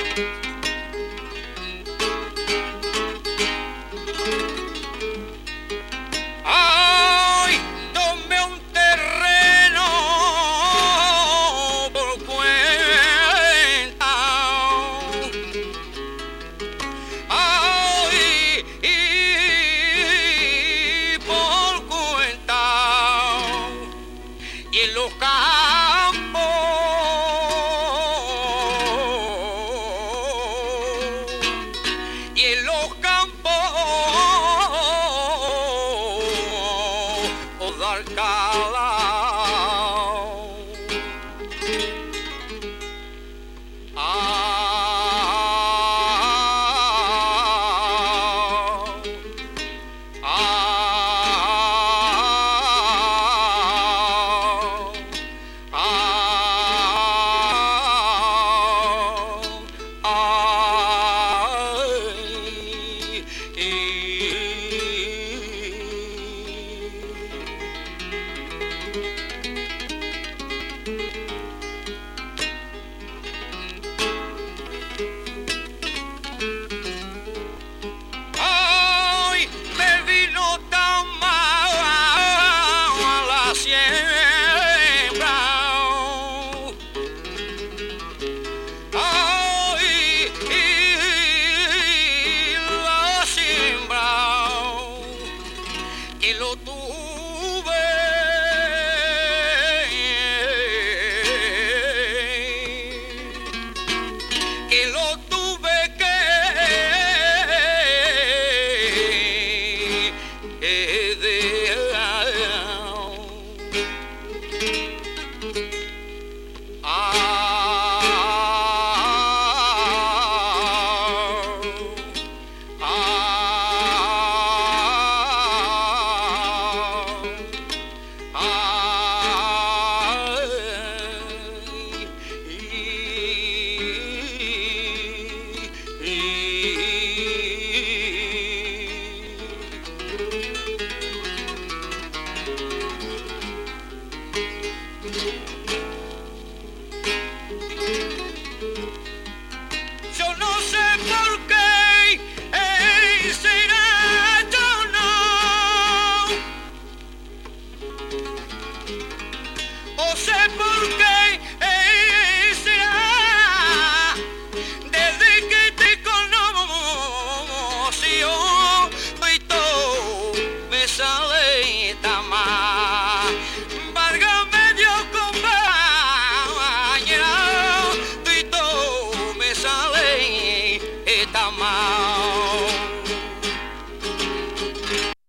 Ay, tomé un terreno por cuenta. Ay, y por cuenta. Y en los campos y en los campos de Alcalá. Ay, me vino tan mal la siembra. Ay, la siembra que lo tuve yo no sé por qué será yo no, o sé por qué